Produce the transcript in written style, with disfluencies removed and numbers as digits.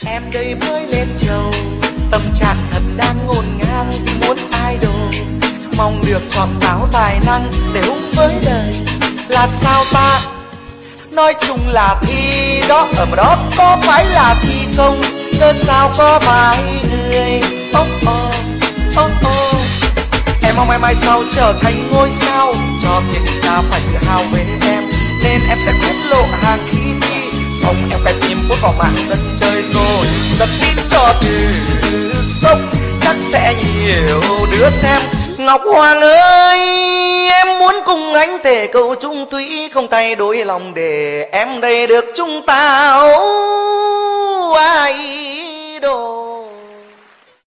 Em đây mới lên chầu, tâm trạng thật đang ngổn ngang, muốn idol, mong được chọn táo tài năng để hung với đời. Là sao ta? Nói chung là thi đó, ở mà đó có phải là thi không? Cớ sao có vài người em mong em mai sau trở thành ngôi sao, cho thiên hạ phải tự hào về em, nên em sẽ tiết lộ hàng khi thi. Ông em phải tìm bước vào mạng đất chơi rồi, rất ít cho từ sốc, chắc sẽ nhiều đứa xem. Ngọc Hoàng ơi, em muốn cùng anh thể cầu chung thủy, không thay đổi lòng để em đây được chúng ta idol.